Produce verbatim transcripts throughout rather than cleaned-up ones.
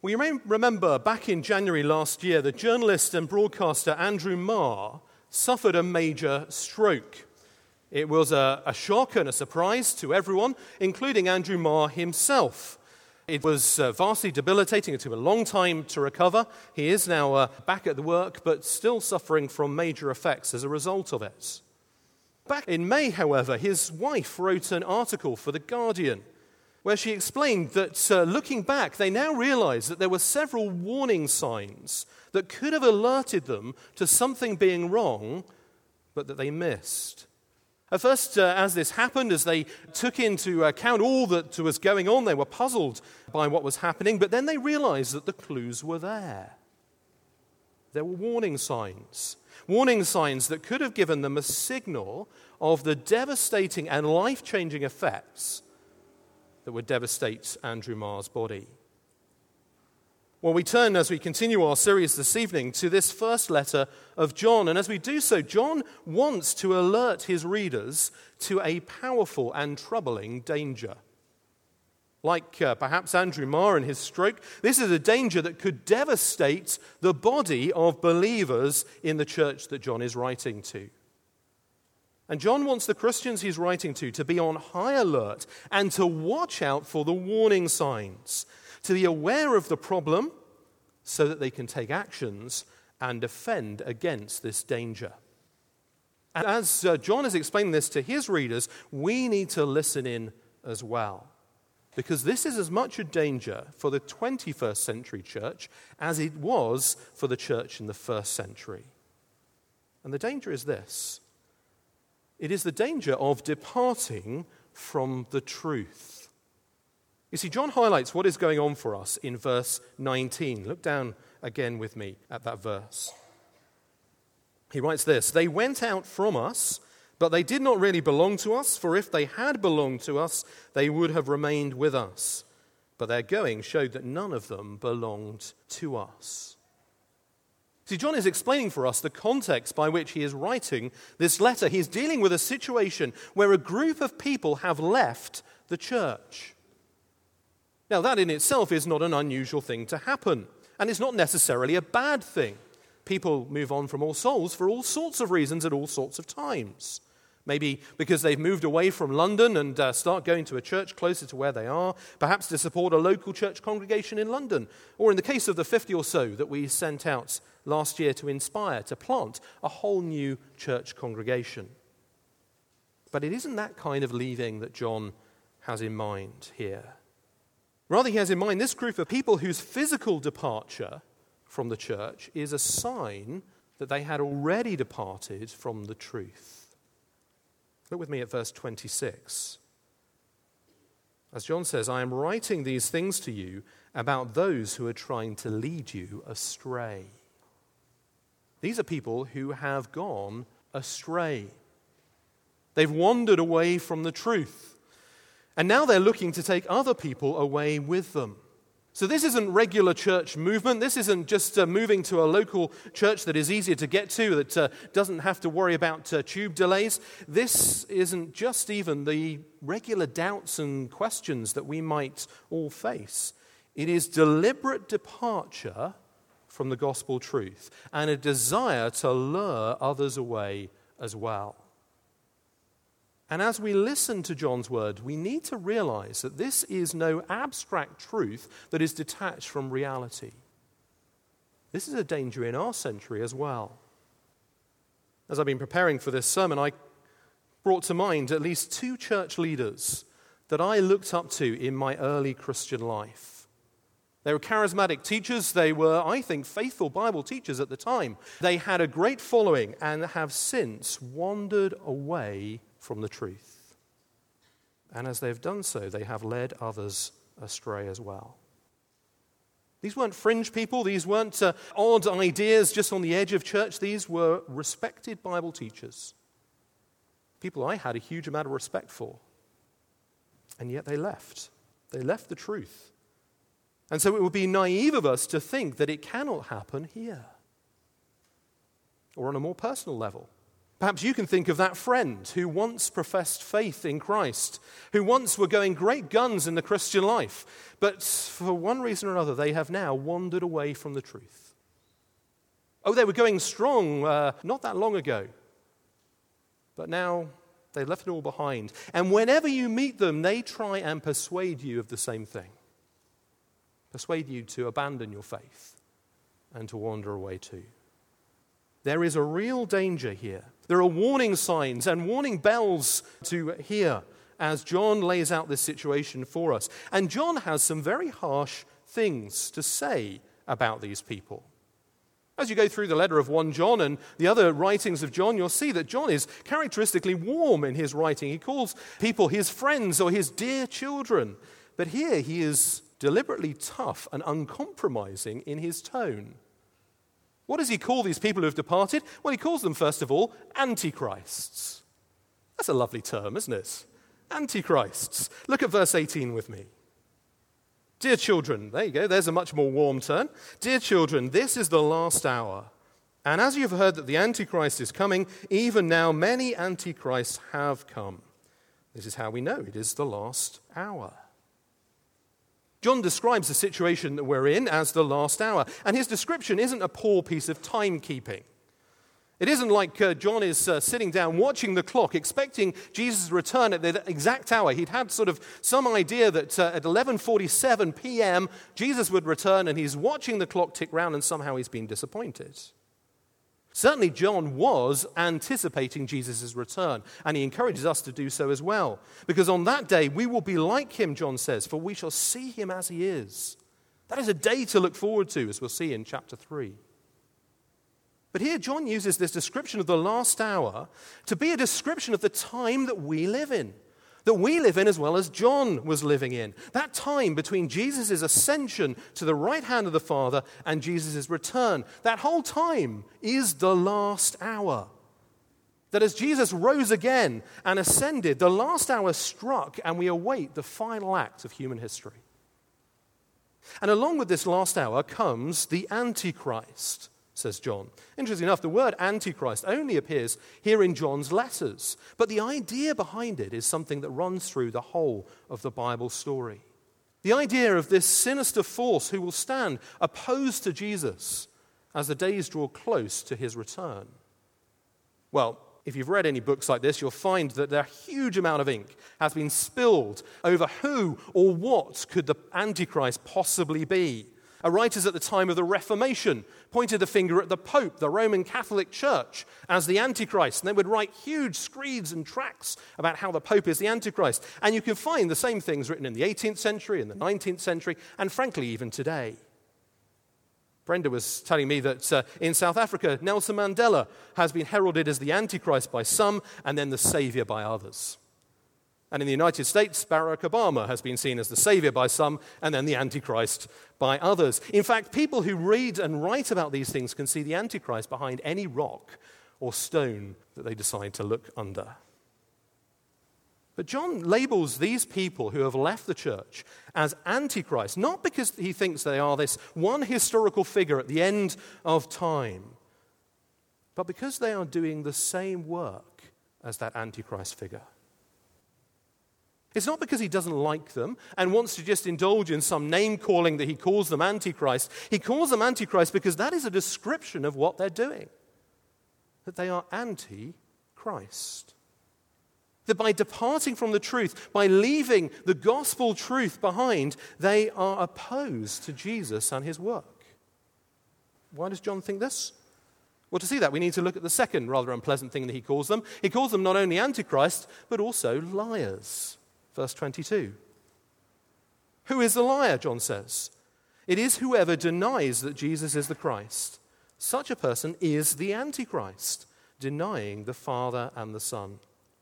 Well, you may remember back in January last year, the journalist and broadcaster Andrew Marr suffered a major stroke. It was a, a shock and a surprise to everyone, including Andrew Marr himself. It was uh, vastly debilitating. It took a long time to recover. He is now uh, back at the work, but still suffering from major effects as a result of it. Back in May, however, his wife wrote an article for The Guardian where she explained that uh, looking back, they now realize that there were several warning signs that could have alerted them to something being wrong, but that they missed. At first, uh, as this happened, as they took into account all that was going on, they were puzzled by what was happening, but then they realized that the clues were there. There were warning signs. Warning signs that could have given them a signal of the devastating and life-changing effects that would devastate Andrew Marr's body. Well, we turn, as we continue our series this evening, to this first letter of John. And as we do so, John wants to alert his readers to a powerful and troubling danger. Like uh, perhaps Andrew Marr and his stroke, this is a danger that could devastate the body of believers in the church that John is writing to. And John wants the Christians he's writing to to be on high alert and to watch out for the warning signs, to be aware of the problem so that they can take actions and defend against this danger. And as uh, John is explaining this to his readers, we need to listen in as well, because this is as much a danger for the twenty-first century church as it was for the church in the first century. And the danger is this. It is the danger of departing from the truth. You see, John highlights what is going on for us in verse nineteen. Look down again with me at that verse. He writes this: "They went out from us, but they did not really belong to us, for if they had belonged to us, they would have remained with us. But their going showed that none of them belonged to us." See, John is explaining for us the context by which he is writing this letter. He's dealing with a situation where a group of people have left the church. Now, that in itself is not an unusual thing to happen, and it's not necessarily a bad thing. People move on from All Souls for all sorts of reasons at all sorts of times. Maybe because they've moved away from London and uh, start going to a church closer to where they are, perhaps to support a local church congregation in London, or in the case of the fifty or so that we sent out last year to inspire, to plant a whole new church congregation. But it isn't that kind of leaving that John has in mind here. Rather, he has in mind this group of people whose physical departure from the church is a sign that they had already departed from the truth. Look with me at verse twenty-six. As John says, "I am writing these things to you about those who are trying to lead you astray." These are people who have gone astray. They've wandered away from the truth. And now they're looking to take other people away with them. So this isn't regular church movement. This isn't just uh, moving to a local church that is easier to get to, that uh, doesn't have to worry about uh, tube delays. This isn't just even the regular doubts and questions that we might all face. It is deliberate departure from the gospel truth and a desire to lure others away as well. And as we listen to John's word, we need to realize that this is no abstract truth that is detached from reality. This is a danger in our century as well. As I've been preparing for this sermon, I brought to mind at least two church leaders that I looked up to in my early Christian life. They were charismatic teachers. They were, I think, faithful Bible teachers at the time. They had a great following and have since wandered away from the truth. And as they've done so, they have led others astray as well. These weren't fringe people. These weren't uh, odd ideas just on the edge of church. These were respected Bible teachers. People I had a huge amount of respect for. And yet they left. They left the truth. And so it would be naive of us to think that it cannot happen here. Or on a more personal level. Perhaps you can think of that friend who once professed faith in Christ, who once were going great guns in the Christian life, but for one reason or another, they have now wandered away from the truth. Oh, they were going strong uh, not that long ago, but now they've left it all behind. And whenever you meet them, they try and persuade you of the same thing. Persuade you to abandon your faith and to wander away too. There is a real danger here. There are warning signs and warning bells to hear as John lays out this situation for us. And John has some very harsh things to say about these people. As you go through the letter of First John and the other writings of John, you'll see that John is characteristically warm in his writing. He calls people his friends or his dear children. But here he is deliberately tough and uncompromising in his tone. What does he call these people who have departed? Well, he calls them, first of all, antichrists. That's a lovely term, isn't it? Antichrists. Look at verse eighteen with me. Dear children, there you go, there's a much more warm turn. Dear children, this is the last hour. And as you've heard that the Antichrist is coming, even now many antichrists have come. This is how we know it is the last hour. John describes the situation that we're in as the last hour, and his description isn't a poor piece of timekeeping. It isn't like uh, John is uh, sitting down watching the clock, expecting Jesus' return at the exact hour. He'd had sort of some idea that uh, at eleven forty-seven p.m. Jesus would return, and he's watching the clock tick round, and somehow he's been disappointed. Certainly John was anticipating Jesus' return, and he encourages us to do so as well. Because on that day we will be like him, John says, for we shall see him as he is. That is a day to look forward to, as we'll see in chapter three. But here John uses this description of the last hour to be a description of the time that we live in. That we live in as well as John was living in. That time between Jesus' ascension to the right hand of the Father and Jesus' return. That whole time is the last hour. That as Jesus rose again and ascended, the last hour struck and we await the final act of human history. And along with this last hour comes the Antichrist, says John. Interestingly enough, the word Antichrist only appears here in John's letters, but the idea behind it is something that runs through the whole of the Bible story. The idea of this sinister force who will stand opposed to Jesus as the days draw close to his return. Well, if you've read any books like this, you'll find that a huge amount of ink has been spilled over who or what could the Antichrist possibly be. Our writers at the time of the Reformation pointed the finger at the Pope, the Roman Catholic Church, as the Antichrist. And they would write huge screeds and tracts about how the Pope is the Antichrist. And you can find the same things written in the eighteenth century, in the nineteenth century, and frankly, even today. Brenda was telling me that uh, in South Africa, Nelson Mandela has been heralded as the Antichrist by some and then the Savior by others. And in the United States, Barack Obama has been seen as the savior by some and then the Antichrist by others. In fact, people who read and write about these things can see the Antichrist behind any rock or stone that they decide to look under. But John labels these people who have left the church as Antichrist, not because he thinks they are this one historical figure at the end of time, but because they are doing the same work as that Antichrist figure. It's not because he doesn't like them and wants to just indulge in some name-calling that he calls them Antichrist. He calls them Antichrist because that is a description of what they're doing. That they are anti-Christ. That by departing from the truth, by leaving the gospel truth behind, they are opposed to Jesus and his work. Why does John think this? Well, to see that, we need to look at the second rather unpleasant thing that he calls them. He calls them not only Antichrist, but also liars. Verse twenty-two. Who is the liar, John says? It is whoever denies that Jesus is the Christ. Such a person is the Antichrist, denying the Father and the Son.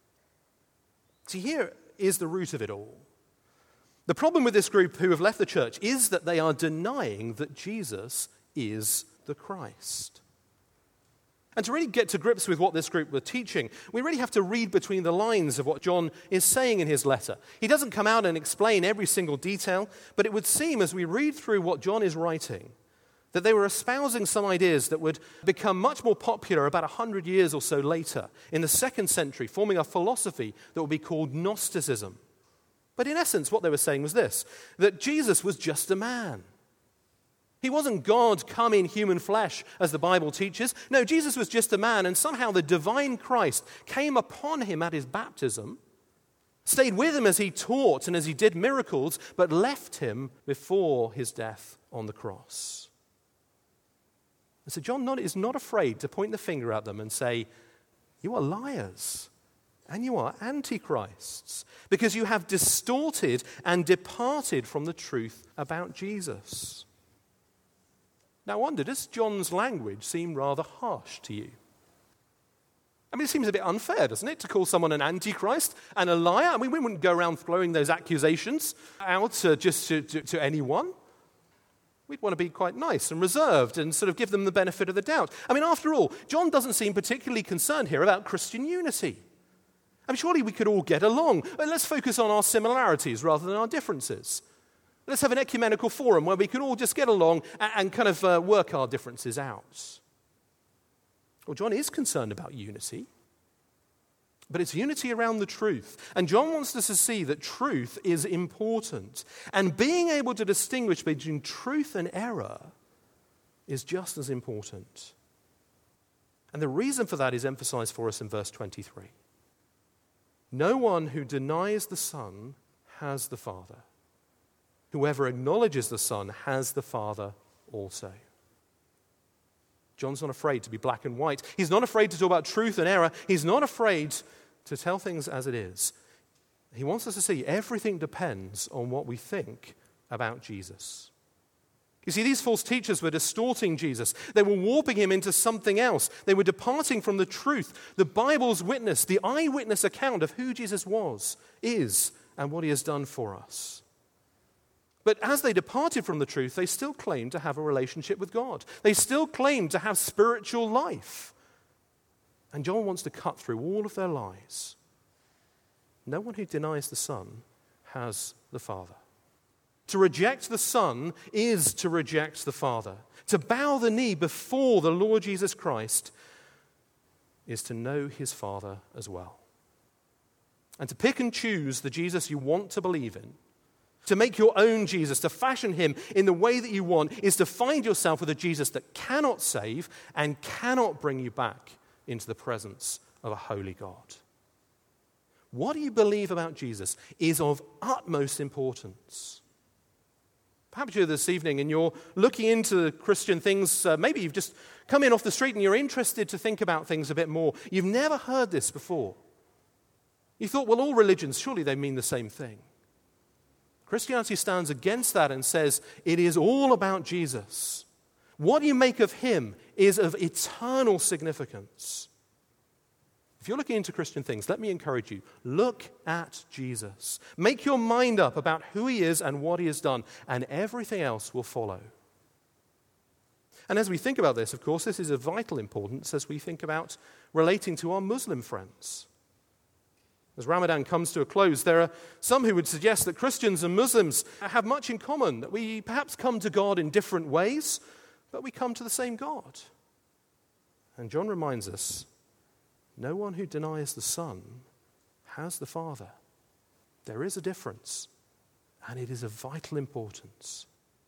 See, here is the root of it all. The problem with this group who have left the church is that they are denying that Jesus is the Christ. And to really get to grips with what this group were teaching, we really have to read between the lines of what John is saying in his letter. He doesn't come out and explain every single detail, but it would seem as we read through what John is writing that they were espousing some ideas that would become much more popular about one hundred years or so later, in the second century, forming a philosophy that would be called Gnosticism. But in essence, what they were saying was this, that Jesus was just a man. He wasn't God come in human flesh, as the Bible teaches. No, Jesus was just a man, and somehow the divine Christ came upon him at his baptism, stayed with him as he taught and as he did miracles, but left him before his death on the cross. And so John is not afraid to point the finger at them and say, you are liars and you are antichrists because you have distorted and departed from the truth about Jesus. Now I wonder, does John's language seem rather harsh to you? I mean, it seems a bit unfair, doesn't it, to call someone an antichrist and a liar? I mean, we wouldn't go around throwing those accusations out uh, just to, to, to anyone. We'd want to be quite nice and reserved and sort of give them the benefit of the doubt. I mean, after all, John doesn't seem particularly concerned here about Christian unity. I mean, surely we could all get along. Let's focus on our similarities rather than our differences. Let's have an ecumenical forum where we can all just get along and, and kind of uh, work our differences out. Well, John is concerned about unity, but it's unity around the truth. And John wants us to see that truth is important. And being able to distinguish between truth and error is just as important. And the reason for that is emphasized for us in verse twenty-three. No one who denies the Son has the Father. Whoever acknowledges the Son has the Father also. John's not afraid to be black and white. He's not afraid to talk about truth and error. He's not afraid to tell things as it is. He wants us to see everything depends on what we think about Jesus. You see, these false teachers were distorting Jesus. They were warping him into something else. They were departing from the truth, the Bible's witness, the eyewitness account of who Jesus was, is, and what he has done for us. But as they departed from the truth, they still claimed to have a relationship with God. They still claimed to have spiritual life. And John wants to cut through all of their lies. No one who denies the Son has the Father. To reject the Son is to reject the Father. To bow the knee before the Lord Jesus Christ is to know his Father as well. And to pick and choose the Jesus you want to believe in, to make your own Jesus, to fashion him in the way that you want, is to find yourself with a Jesus that cannot save and cannot bring you back into the presence of a holy God. What you believe about Jesus is of utmost importance. Perhaps you're this evening and you're looking into Christian things. Uh, maybe you've just come in off the street and you're interested to think about things a bit more. You've never heard this before. You thought, well, all religions, surely they mean the same thing. Christianity stands against that and says it is all about Jesus. What you make of him is of eternal significance. If you're looking into Christian things, let me encourage you, look at Jesus. Make your mind up about who he is and what he has done, and everything else will follow. And as we think about this, of course, this is of vital importance as we think about relating to our Muslim friends. As Ramadan comes to a close, there are some who would suggest that Christians and Muslims have much in common, that we perhaps come to God in different ways, but we come to the same God. And John reminds us, no one who denies the Son has the Father. There is a difference, and it is of vital importance.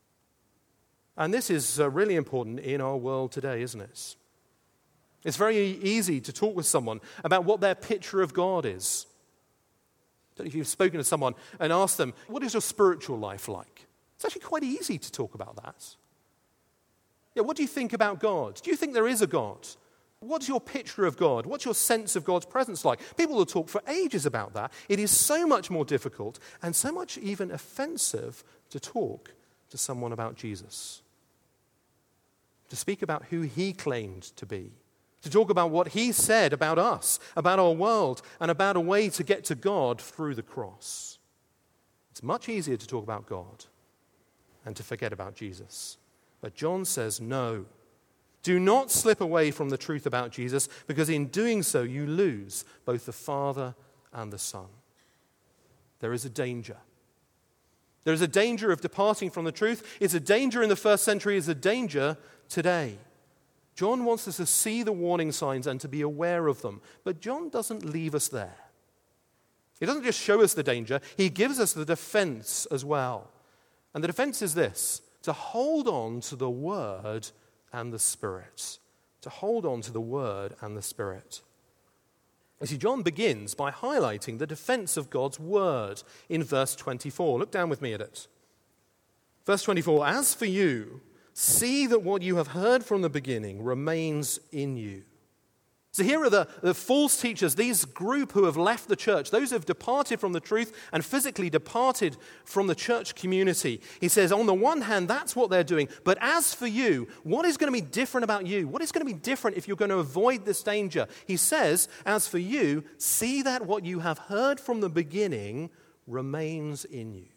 And this is uh, really important in our world today, isn't it? It's very easy to talk with someone about what their picture of God is. I don't know if you've spoken to someone and asked them, what is your spiritual life like? It's actually quite easy to talk about that. Yeah, what do you think about God? Do you think there is a God? What's your picture of God? What's your sense of God's presence like? People will talk for ages about that. It is so much more difficult and so much even offensive to talk to someone about Jesus. To speak about who he claimed to be. To talk about what he said about us, about our world, and about a way to get to God through the cross. It's much easier to talk about God and to forget about Jesus. But John says, no. Do not slip away from the truth about Jesus, because in doing so you lose both the Father and the Son. There is a danger. There is a danger of departing from the truth. It's a danger in the first century. It's a danger today. John wants us to see the warning signs and to be aware of them. But John doesn't leave us there. He doesn't just show us the danger. He gives us the defense as well. And the defense is this: to hold on to the Word and the Spirit. To hold on to the Word and the Spirit. You see, John begins by highlighting the defense of God's Word in verse twenty-four. Look down with me at it. Verse twenty-four, "As for you, see that what you have heard from the beginning remains in you." So here are the, the false teachers, these group who have left the church, those who have departed from the truth and physically departed from the church community. He says, on the one hand, that's what they're doing. But as for you, what is going to be different about you? What is going to be different if you're going to avoid this danger? He says, as for you, see that what you have heard from the beginning remains in you.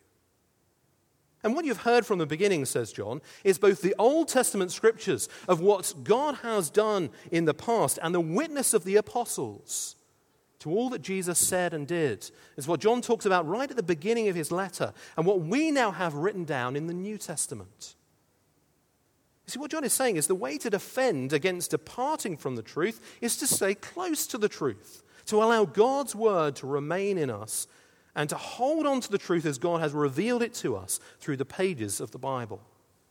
And what you've heard from the beginning, says John, is both the Old Testament scriptures of what God has done in the past and the witness of the apostles to all that Jesus said and did. It's what John talks about right at the beginning of his letter and what we now have written down in the New Testament. You see, what John is saying is the way to defend against departing from the truth is to stay close to the truth, to allow God's word to remain in us and to hold on to the truth as God has revealed it to us through the pages of the Bible.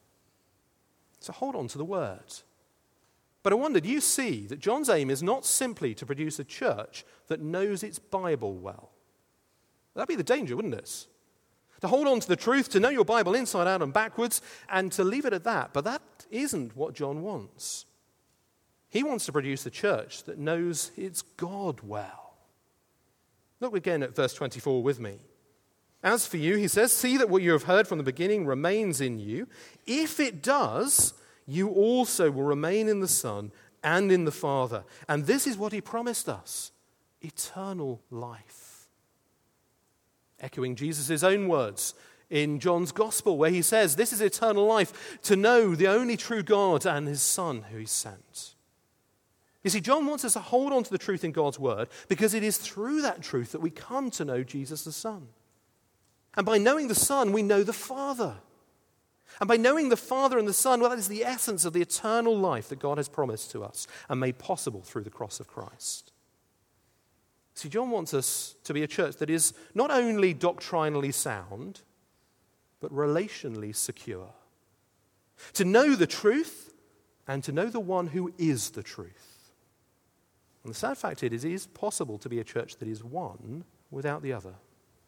So hold on to the Word. But I wonder, do you see that John's aim is not simply to produce a church that knows its Bible well? That'd be the danger, wouldn't it? To hold on to the truth, to know your Bible inside out and backwards, and to leave it at that. But that isn't what John wants. He wants to produce a church that knows its God well. Look again at verse twenty-four with me. As for you, he says, see that what you have heard from the beginning remains in you. If it does, you also will remain in the Son and in the Father. And this is what he promised us, eternal life. Echoing Jesus' own words in John's Gospel, where he says, this is eternal life, to know the only true God and his Son who he sent. You see, John wants us to hold on to the truth in God's word because it is through that truth that we come to know Jesus the Son. And by knowing the Son, we know the Father. And by knowing the Father and the Son, well, that is the essence of the eternal life that God has promised to us and made possible through the cross of Christ. See, John wants us to be a church that is not only doctrinally sound, but relationally secure. To know the truth and to know the one who is the truth. And the sad fact is, it is possible to be a church that is one without the other.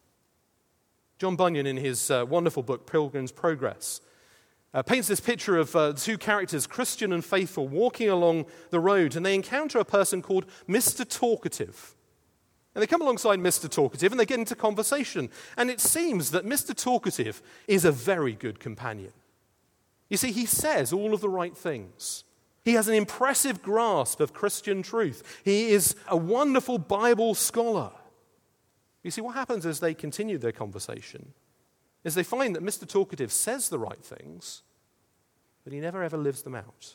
John Bunyan, in his uh, wonderful book, Pilgrim's Progress, uh, paints this picture of uh, two characters, Christian and faithful, walking along the road, and they encounter a person called Mister Talkative. And they come alongside Mister Talkative, and they get into conversation. And it seems that Mister Talkative is a very good companion. You see, he says all of the right things. He has an impressive grasp of Christian truth. He is a wonderful Bible scholar. You see, what happens as they continue their conversation is they find that Mister Talkative says the right things, but he never ever lives them out.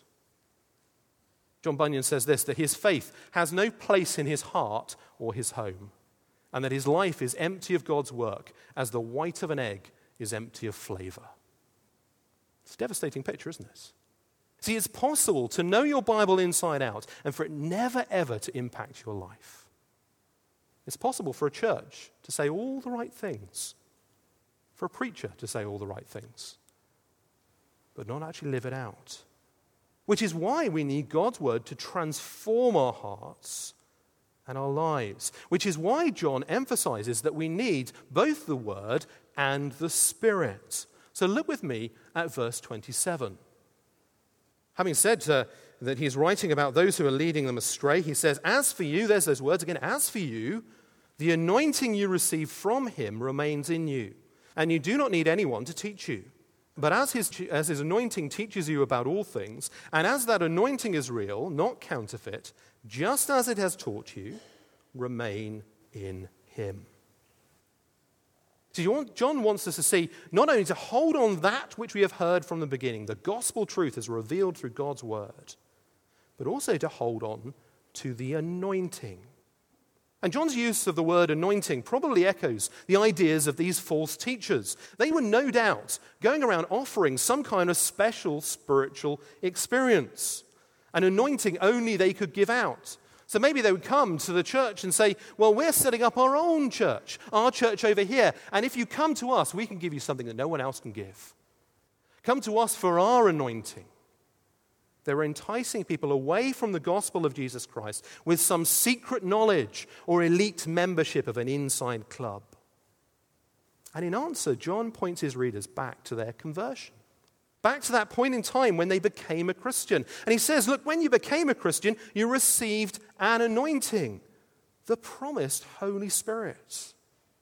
John Bunyan says this, that his faith has no place in his heart or his home, and that his life is empty of God's work as the white of an egg is empty of flavor. It's a devastating picture, isn't it? See, it's possible to know your Bible inside out and for it never ever to impact your life. It's possible for a church to say all the right things, for a preacher to say all the right things, but not actually live it out. Which is why we need God's word to transform our hearts and our lives. Which is why John emphasizes that we need both the word and the Spirit. So look with me at verse twenty-seven. Having said uh, that he's writing about those who are leading them astray, he says, as for you, there's those words again, as for you, the anointing you receive from him remains in you, and you do not need anyone to teach you. But as his, as his anointing teaches you about all things, and as that anointing is real, not counterfeit, just as it has taught you, remain in him. So John wants us to see not only to hold on that which we have heard from the beginning, the gospel truth is revealed through God's word, but also to hold on to the anointing. And John's use of the word anointing probably echoes the ideas of these false teachers. They were no doubt going around offering some kind of special spiritual experience, an anointing only they could give out. So maybe they would come to the church and say, well, we're setting up our own church, our church over here, and if you come to us, we can give you something that no one else can give. Come to us for our anointing. They were enticing people away from the gospel of Jesus Christ with some secret knowledge or elite membership of an inside club. And in answer, John points his readers back to their conversion, back to that point in time when they became a Christian. And he says, look, when you became a Christian, you received an anointing, the promised Holy Spirit.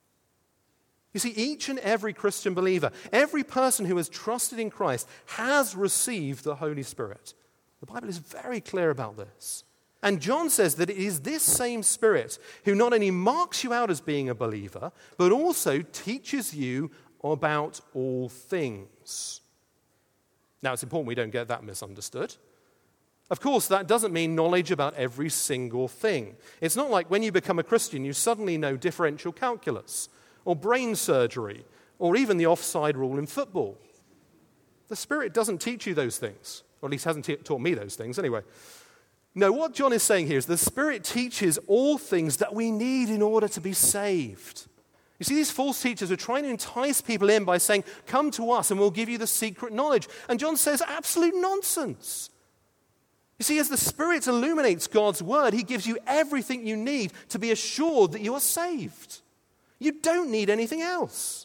You see, each and every Christian believer, every person who has trusted in Christ has received the Holy Spirit. The Bible is very clear about this. And John says that it is this same Spirit who not only marks you out as being a believer, but also teaches you about all things. Now, it's important we don't get that misunderstood. Of course, that doesn't mean knowledge about every single thing. It's not like when you become a Christian, you suddenly know differential calculus, or brain surgery, or even the offside rule in football. The Spirit doesn't teach you those things. Or at least hasn't t- taught me those things anyway. No, what John is saying here is the Spirit teaches all things that we need in order to be saved. You see, these false teachers are trying to entice people in by saying, come to us and we'll give you the secret knowledge. And John says, absolute nonsense. You see, as the Spirit illuminates God's word, he gives you everything you need to be assured that you are saved. You don't need anything else.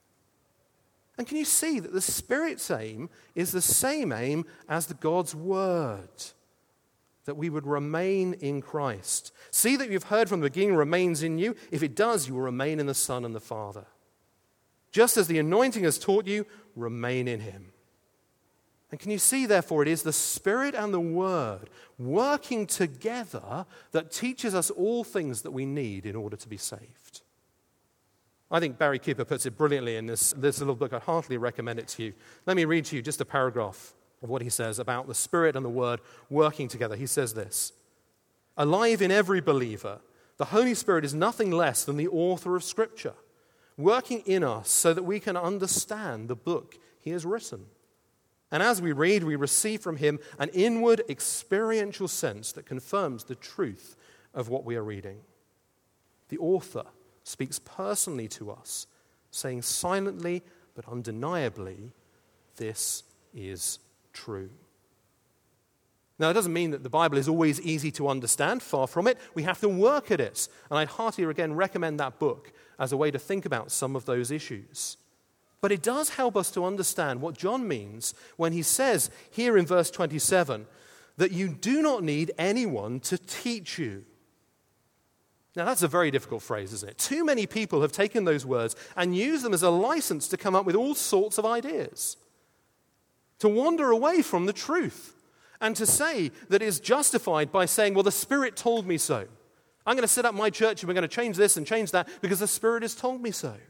And can you see that the Spirit's aim is the same aim as the God's word? That we would remain in Christ. See that you've heard from the beginning remains in you. If it does, you will remain in the Son and the Father. Just as the anointing has taught you, remain in him. And can you see, therefore, it is the Spirit and the Word working together that teaches us all things that we need in order to be saved. I think Barry Cooper puts it brilliantly in this, this little book. I heartily recommend it to you. Let me read to you just a paragraph of what he says about the Spirit and the Word working together. He says this: alive in every believer, the Holy Spirit is nothing less than the author of Scripture, working in us so that we can understand the book he has written. And as we read, we receive from him an inward experiential sense that confirms the truth of what we are reading. The author speaks personally to us, saying silently but undeniably, this is true. Now, it doesn't mean that the Bible is always easy to understand. Far from it. We have to work at it. And I'd heartily again recommend that book as a way to think about some of those issues. But it does help us to understand what John means when he says here in verse twenty-seven that you do not need anyone to teach you. Now, that's a very difficult phrase, isn't it? Too many people have taken those words and used them as a license to come up with all sorts of ideas, to wander away from the truth, and to say that it's justified by saying, well, the Spirit told me so. I'm going to set up my church and we're going to change this and change that because the Spirit has told me so.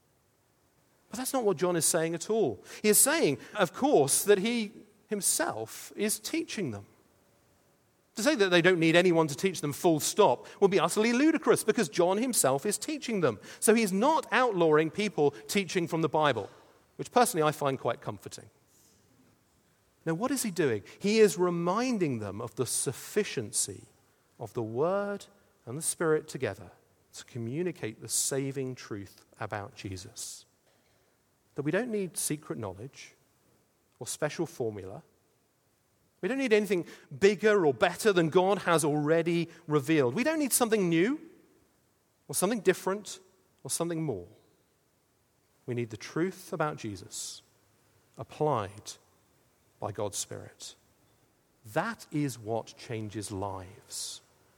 But that's not what John is saying at all. He is saying, of course, that he himself is teaching them. To say that they don't need anyone to teach them full stop would be utterly ludicrous because John himself is teaching them. So he's not outlawing people teaching from the Bible, which personally I find quite comforting. Now, what is he doing? He is reminding them of the sufficiency of the Word and the Spirit together to communicate the saving truth about Jesus. That we don't need secret knowledge or special formula. We don't need anything bigger or better than God has already revealed. We don't need something new or something different or something more. We need the truth about Jesus applied by God's Spirit. That is what changes lives.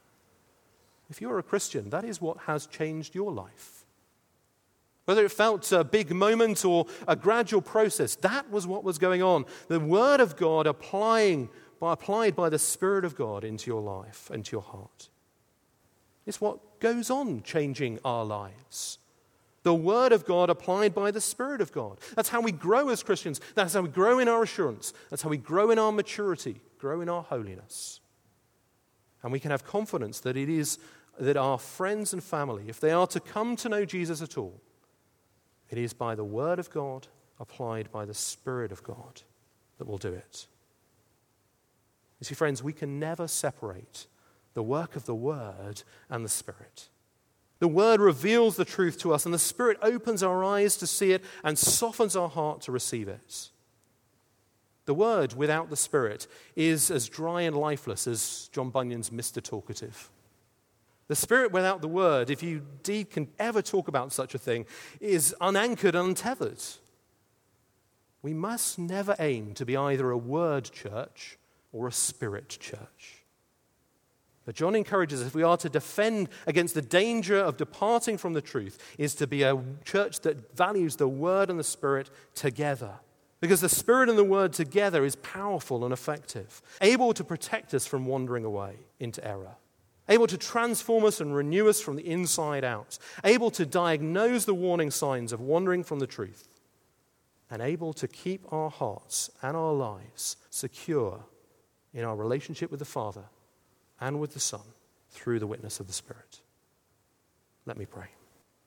If you're a Christian, that is what has changed your life. Whether it felt a big moment or a gradual process, that was what was going on. The Word of God applying, by, applied by the Spirit of God into your life and to your heart. It's what goes on changing our lives. The Word of God applied by the Spirit of God. That's how we grow as Christians. That's how we grow in our assurance. That's how we grow in our maturity, grow in our holiness. And we can have confidence that it is that our friends and family, if they are to come to know Jesus at all, it is by the Word of God applied by the Spirit of God that will do it. You see, friends, we can never separate the work of the Word and the Spirit. The Word reveals the truth to us, and the Spirit opens our eyes to see it and softens our heart to receive it. The Word without the Spirit is as dry and lifeless as John Bunyan's Mister Talkative. The Spirit without the Word, if you indeed can ever talk about such a thing, is unanchored and untethered. We must never aim to be either a Word church or a Spirit church. But John encourages us, if we are to defend against the danger of departing from the truth, is to be a church that values the Word and the Spirit together. Because the Spirit and the Word together is powerful and effective, able to protect us from wandering away into error, able to transform us and renew us from the inside out, able to diagnose the warning signs of wandering from the truth, and able to keep our hearts and our lives secure in our relationship with the Father and with the Son through the witness of the Spirit. Let me pray.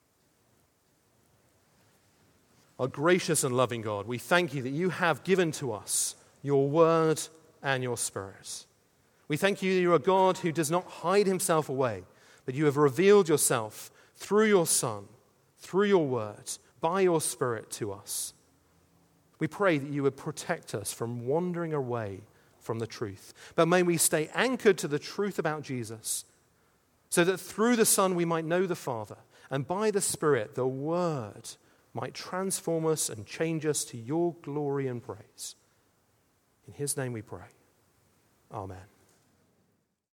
Our gracious and loving God, we thank you that you have given to us your Word and your Spirit. We thank you that you are a God who does not hide himself away, but you have revealed yourself through your Son, through your Word, by your Spirit to us. We pray that you would protect us from wandering away from the truth. But may we stay anchored to the truth about Jesus, so that through the Son we might know the Father, and by the Spirit the Word might transform us and change us to your glory and praise. In his name we pray. Amen.